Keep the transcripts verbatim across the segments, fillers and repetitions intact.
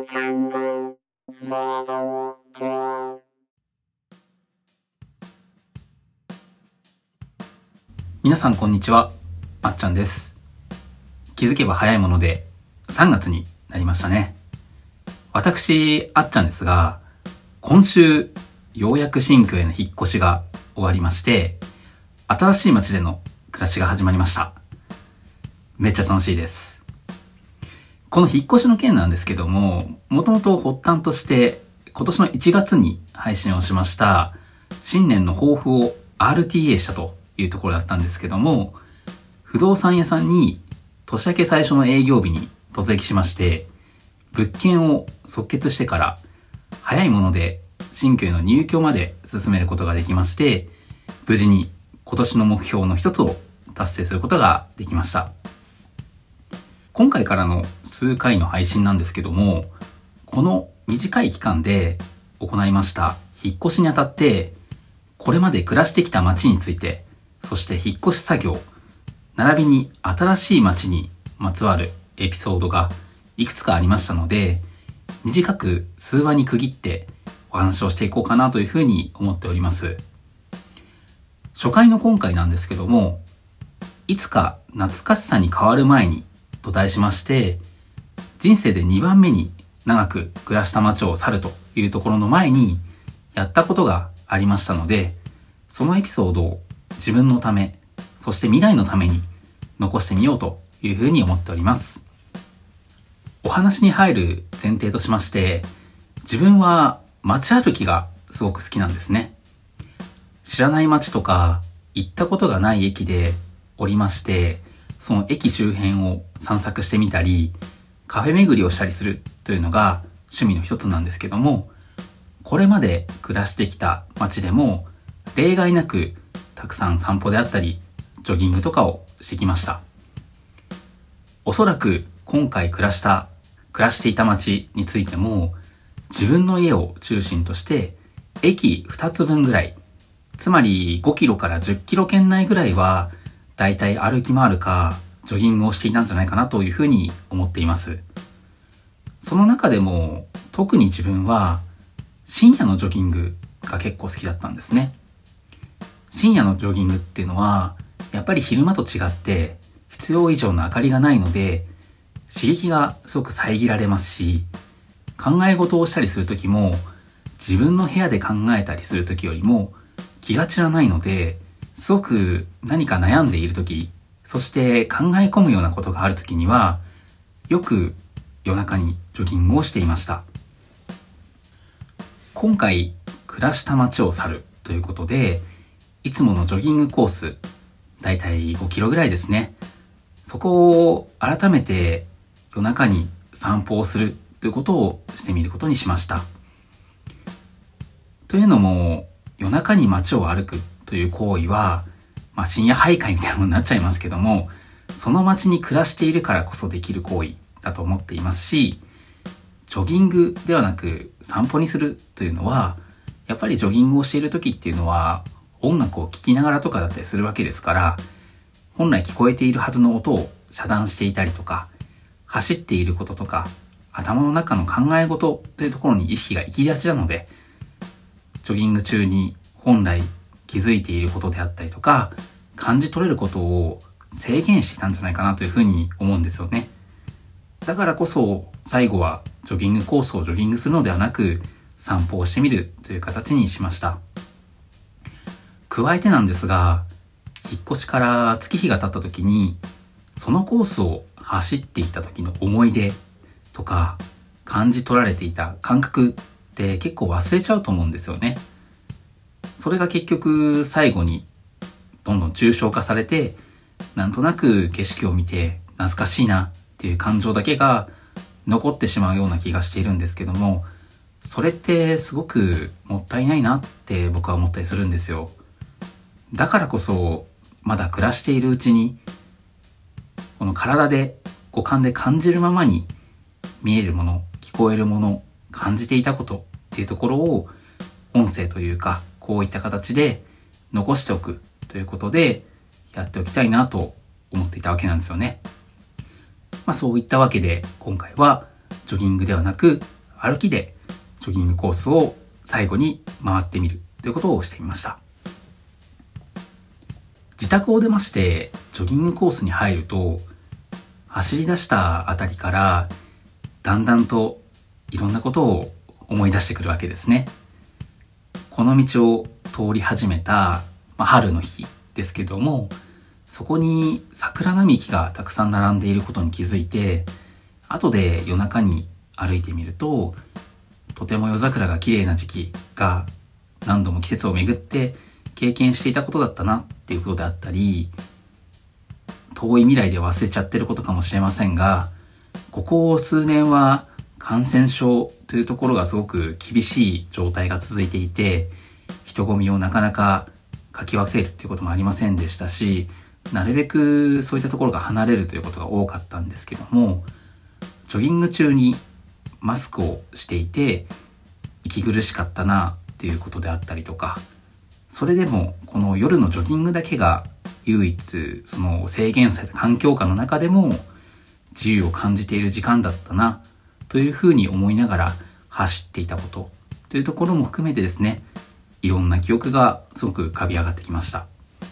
三分製造中。 皆さんこんにちは、あっちゃんです。気づけば早いものでさんがつになりましたね。私、あっちゃんですが、今週ようやく新居への引っ越しが終わりまして、新しい街での暮らしが始まりました。めっちゃ楽しいです。この引っ越しの件なんですけども、もともと発端として今年のいちがつに配信をしました新年の抱負を アールティーエー したというところだったんですけども、不動産屋さんに年明け最初の営業日に突撃しまして、物件を即決してから早いもので新居への入居まで進めることができまして、無事に今年の目標の一つを達成することができました。今回からの数回の配信なんですけども、この短い期間で行いました引っ越しにあたって、これまで暮らしてきた街について、そして引っ越し作業、並びに新しい街にまつわるエピソードがいくつかありましたので、短く数話に区切ってお話をしていこうかなというふうに思っております。初回の今回なんですけども、いつか懐かしさに変わる前にと題しまして、人生でにばんめに長く暮らした街を去るというところの前にやったことがありましたので、そのエピソードを自分のため、そして未来のために残してみようというふうに思っております。お話に入る前提としまして、自分は街歩きがすごく好きなんですね。知らない街とか行ったことがない駅で降りまして、その駅周辺を散策してみたり、カフェ巡りをしたりするというのが趣味の一つなんですけども、これまで暮らしてきた街でも例外なくたくさん散歩であったりジョギングとかをしてきました。おそらく今回暮らした暮らしていた街についても、自分の家を中心として駅ふたつぶんぐらい、つまりごキロからじゅっキロ圏内ぐらいはだいたい歩き回るかジョギングをしていたんじゃないかなというふうに思っています。その中でも特に自分は深夜のジョギングが結構好きだったんですね。深夜のジョギングっていうのはやっぱり昼間と違って必要以上の明かりがないので、刺激がすごく遮られますし、考え事をしたりするときも自分の部屋で考えたりするときよりも気が散らないので、すごく何か悩んでいるとき、そして考え込むようなことがあるときにはよく夜中にジョギングをしていました。今回暮らした街を去るということで、いつものジョギングコースだいたいごキロぐらいですね、そこを改めて夜中に散歩をするということをしてみることにしました。というのも、夜中に街を歩くという行為は、まあ、深夜徘徊みたいなものになっちゃいますけども、その街に暮らしているからこそできる行為だと思っていますし、ジョギングではなく散歩にするというのは、やっぱりジョギングをしている時っていうのは音楽を聴きながらとかだったりするわけですから、本来聞こえているはずの音を遮断していたりとか、走っていることとか頭の中の考え事というところに意識が行きがちなので、ジョギング中に本来気づいていることであったりとか感じ取れることを制限していたんじゃないかなというふうに思うんですよね。だからこそ最後はジョギングコースをジョギングするのではなく散歩をしてみるという形にしました。加えてなんですが、引っ越しから月日が経った時にそのコースを走っていた時の思い出とか感じ取られていた感覚って結構忘れちゃうと思うんですよね。それが結局最後にどんどん抽象化されて、なんとなく景色を見て懐かしいなっていう感情だけが残ってしまうような気がしているんですけども、それってすごくもったいないなって僕は思ったりするんですよ。だからこそまだ暮らしているうちに、この体で五感で感じるままに見えるもの、聞こえるもの、感じていたことっていうところを音声というかこういった形で残しておくということでやっておきたいなと思っていたわけなんですよね。まあそういったわけで今回はジョギングではなく歩きでジョギングコースを最後に回ってみるということをしてみました。自宅を出ましてジョギングコースに入ると、走り出したあたりからだんだんといろんなことを思い出してくるわけですね。この道を通り始めた、まあ、春の日ですけども、そこに桜並木がたくさん並んでいることに気づいて、後で夜中に歩いてみると、とても夜桜が綺麗な時期が何度も季節を巡って経験していたことだったなっていうことであったり、遠い未来で忘れちゃってることかもしれませんが、ここ数年は感染症というところがすごく厳しい状態が続いていて、人混みをなかなかかき分けるということもありませんでしたし、なるべくそういったところが離れるということが多かったんですけども、ジョギング中にマスクをしていて息苦しかったなっていうことであったりとか、それでもこの夜のジョギングだけが唯一その制限された環境下の中でも自由を感じている時間だったなというふうに思いながら走っていたことというところも含めてですね、いろんな記憶がすごく浮かび上がってきました。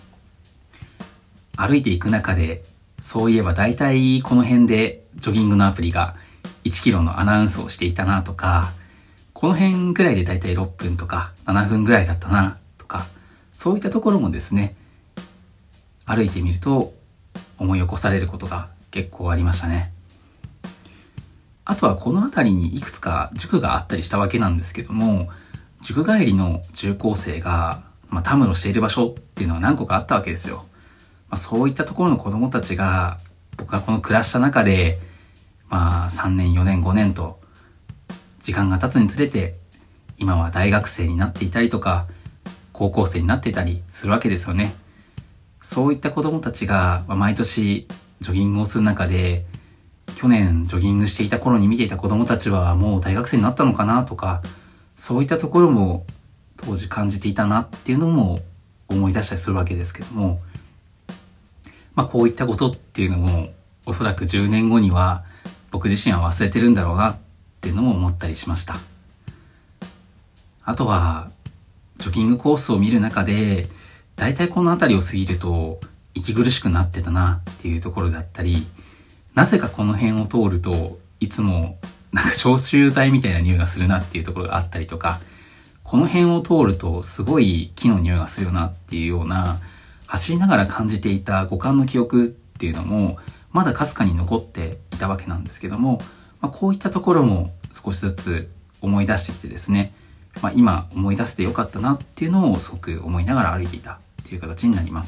歩いていく中で、そういえばだいたいこの辺でジョギングのアプリがいちキロのアナウンスをしていたなとか、この辺ぐらいでだいたいろっぷんとかななふんぐらいだったなとか、そういったところもですね、歩いてみると思い起こされることが結構ありましたね。あとはこの辺りにいくつか塾があったりしたわけなんですけども、塾帰りの中高生が、まあ、たむろしている場所っていうのは何個かあったわけですよ。まあ、そういったところの子供たちが、僕がこの暮らした中で、まあさんねんよねんごねんと時間が経つにつれて、今は大学生になっていたりとか高校生になっていたりするわけですよね。そういった子供たちが、まあ、毎年ジョギングをする中で、去年ジョギングしていた頃に見ていた子供たちはもう大学生になったのかなとか、そういったところも当時感じていたなっていうのも思い出したりするわけですけども、まあこういったことっていうのもおそらくじゅうねんごには僕自身は忘れてるんだろうなっていうのも思ったりしました。あとはジョギングコースを見る中で、だいたいこの辺りを過ぎると息苦しくなってたなっていうところだったり、なぜかこの辺を通るといつもなんか消臭剤みたいな匂いがするなっていうところがあったりとか、この辺を通るとすごい木の匂いがするよなっていうような、走りながら感じていた五感の記憶っていうのもまだかすかに残っていたわけなんですけども、まあ、こういったところも少しずつ思い出してきてですね、まあ、今思い出せてよかったなっていうのをすごく思いながら歩いていたっていう形になります。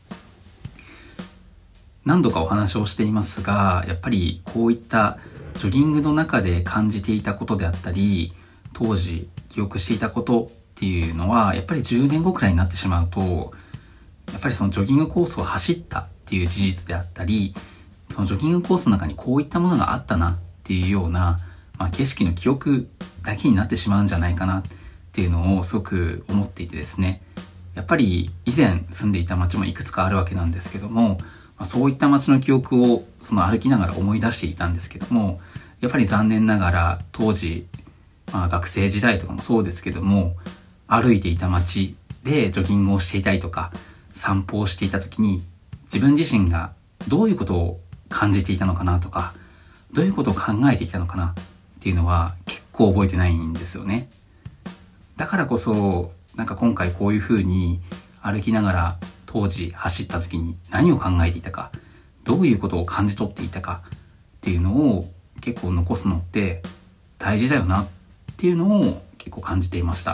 何度かお話をしていますが、やっぱりこういったジョギングの中で感じていたことであったり、当時記憶していたことっていうのは、やっぱりじゅうねんごくらいになってしまうと、やっぱりそのジョギングコースを走ったっていう事実であったり、そのジョギングコースの中にこういったものがあったなっていうような、まあ、景色の記憶だけになってしまうんじゃないかなっていうのをすごく思っていてですね、やっぱり以前住んでいた街もいくつかあるわけなんですけども、まあ、そういった街の記憶をその歩きながら思い出していたんですけども、やっぱり残念ながら当時、まあ、学生時代とかもそうですけども、歩いていた街でジョギングをしていたりとか散歩をしていた時に、自分自身がどういうことを感じていたのかなとか、どういうことを考えていたのかなっていうのは結構覚えてないんですよね。だからこそなんか今回こういう風に歩きながら当時走った時に何を考えていたか、どういうことを感じ取っていたかっていうのを結構残すのって大事だよなっていうのを結構感じていました。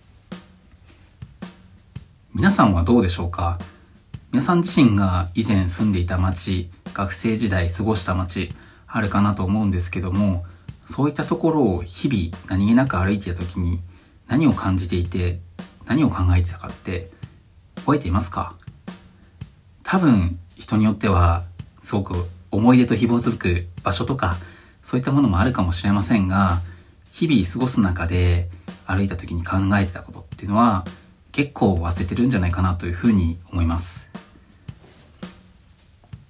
皆さんはどうでしょうか？皆さん自身が以前住んでいた街、学生時代過ごした街あるかなと思うんですけども、そういったところを日々何気なく歩いていた時に何を感じていて何を考えてたかって覚えていますか？多分人によってはすごく思い出と紐づく場所とかそういったものもあるかもしれませんが、日々過ごす中で歩いた時に考えてたことっていうのは結構忘れてるんじゃないかなというふうに思います。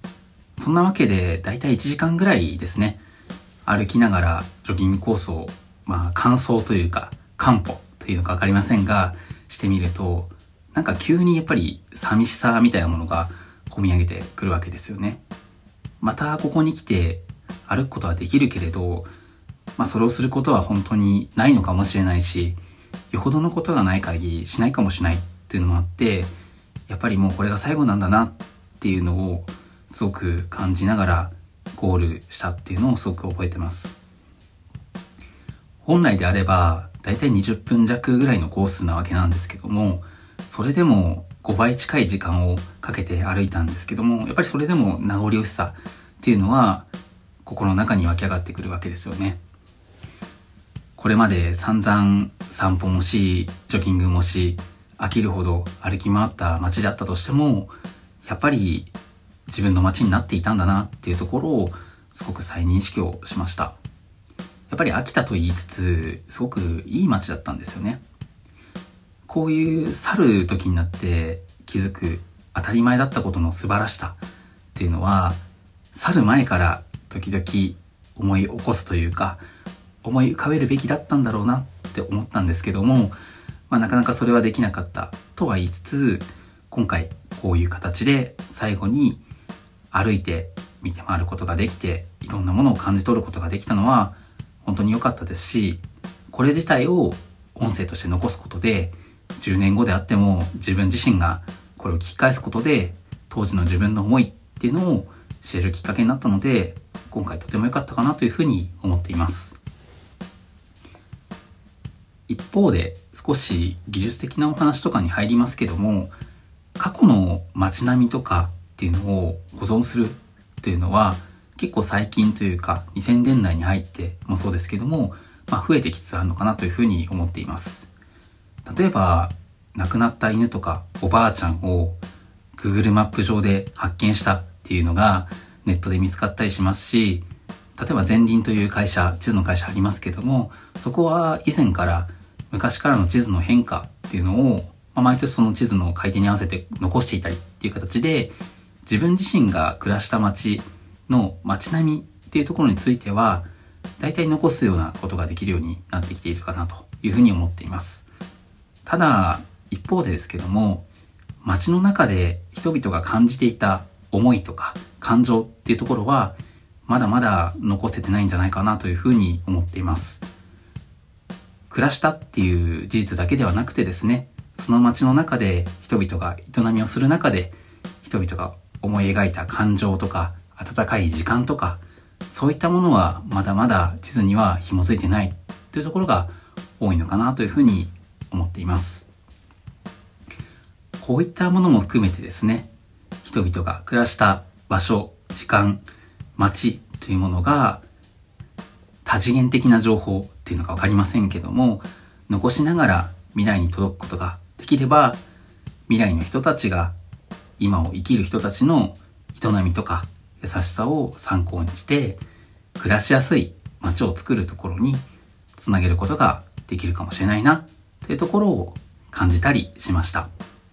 そんなわけでだいたいいちじかんぐらいですね、歩きながらジョギングコースをまあ乾燥というか漢方というのかわかりませんがしてみると、なんか急にやっぱり寂しさみたいなものが込み上げてくるわけですよね。またここに来て歩くことはできるけれど、まあそれをすることは本当にないのかもしれないし、よほどのことがない限りしないかもしれないっていうのもあって、やっぱりもうこれが最後なんだなっていうのをすごく感じながらゴールしたっていうのをすごく覚えてます。本来であればだいたいにじゅっぷん弱ぐらいのコースなわけなんですけども、それでもごばい近い時間をかけて歩いたんですけども、やっぱりそれでも名残惜しさっていうのは心の中に湧き上がってくるわけですよね。これまで散々散歩もし、ジョギングもし、飽きるほど歩き回った街だったとしても、やっぱり自分の街になっていたんだなっていうところをすごく再認識をしました。やっぱり飽きたと言いつつ、すごくいい街だったんですよね。こういう去る時になって気づく当たり前だったことの素晴らしさっていうのは、去る前から時々思い起こすというか、思い浮かべるべきだったんだろうなって思ったんですけども、まあ、なかなかそれはできなかったとは言いつつ、今回こういう形で最後に歩いて見て回ることができて、いろんなものを感じ取ることができたのは本当に良かったですし、これ自体を音声として残すことで、じゅうねんごであっても自分自身がこれを聞き返すことで当時の自分の思いっていうのを知れるきっかけになったので、今回とても良かったかなというふうに思っています。一方で少し技術的なお話とかに入りますけども、過去の街並みとかっていうのを保存するというのは結構最近というかにせんねんだいに入ってもそうですけども、まあ、増えてきつつあるのかなというふうに思っています。例えば亡くなった犬とかおばあちゃんを Google マップ上で発見したっていうのがネットで見つかったりしますし、例えばゼンリンという会社、地図の会社ありますけども、そこは以前から昔からの地図の変化っていうのを、まあ、毎年その地図の改定に合わせて残していたりっていう形で、自分自身が暮らした街の街並みっていうところについては大体残すようなことができるようになってきているかなというふうに思っています。ただ一方でですけども、街の中で人々が感じていた思いとか感情っていうところはまだまだ残せてないんじゃないかなというふうに思っています。暮らしたっていう事実だけではなくてですね、その街の中で人々が営みをする中で人々が思い描いた感情とか温かい時間とか、そういったものはまだまだ地図には紐づいてないというところが多いのかなというふうに思っています。こういったものも含めてですね、人々が暮らした場所、時間、街というものが多次元的な情報っていうのか分かりませんけども、残しながら未来に届くことができれば、未来の人たちが今を生きる人たちの営みとか優しさを参考にして暮らしやすい街を作るところにつなげることができるかもしれないなというところを感じたりしました。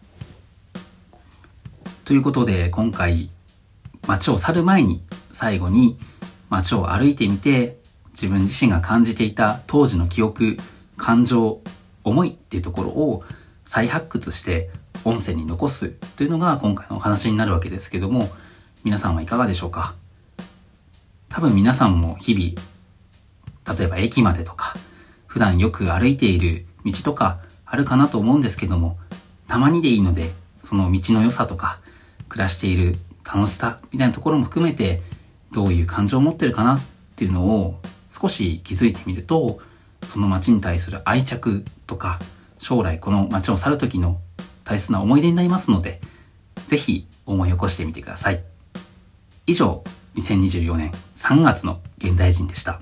ということで今回街を去る前に最後に街を歩いてみて自分自身が感じていた当時の記憶、感情、思いっていうところを再発掘して音声に残すというのが今回のお話になるわけですけども、皆さんはいかがでしょうか。多分皆さんも日々、例えば駅までとか普段よく歩いている道とかあるかなと思うんですけども、たまにでいいのでその道の良さとか暮らしている楽しさみたいなところも含めてどういう感情を持ってるかなっていうのを少し気づいてみると、その街に対する愛着とか将来この街を去る時の大切な思い出になりますので、ぜひ思い起こしてみてください。以上、にせんにじゅうよねんさんがつの現代人でした。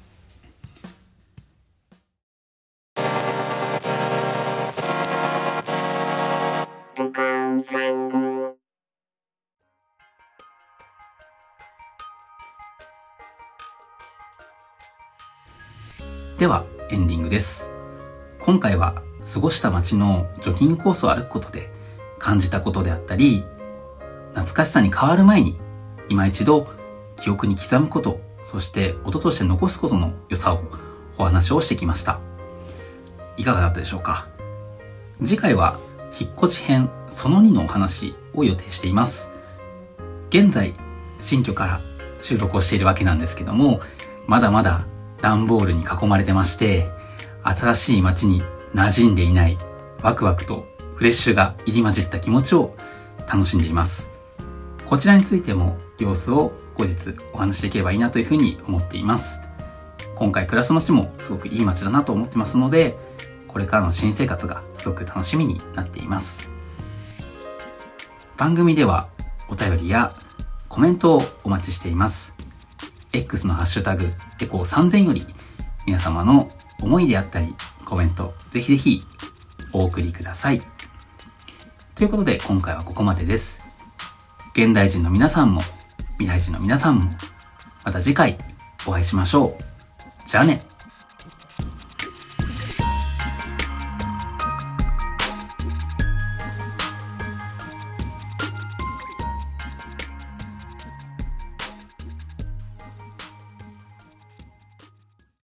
ではエンディングです。今回は過ごした街のジョギングコースを歩くことで感じたことであったり、懐かしさに変わる前に今一度記憶に刻むこと、そして音として残すことの良さをお話をしてきました。いかがだったでしょうか。次回は引っ越し編そのにのお話を予定しています。現在新居から収録をしているわけなんですけども、まだまだ段ボールに囲まれてまして、新しい街に馴染んでいないワクワクとフレッシュが入り混じった気持ちを楽しんでいます。こちらについても様子を後日お話しできればいいなというふうに思っています。今回暮らす街もすごくいい街だなと思ってますので、これからの新生活がすごく楽しみになっています。番組ではお便りやコメントをお待ちしています。X のハッシュタグエコーさんぜんより皆様の思いであったりコメントぜひぜひお送りください。ということで今回はここまでです。現代人の皆さんも未来人の皆さんもまた次回お会いしましょう。じゃあね。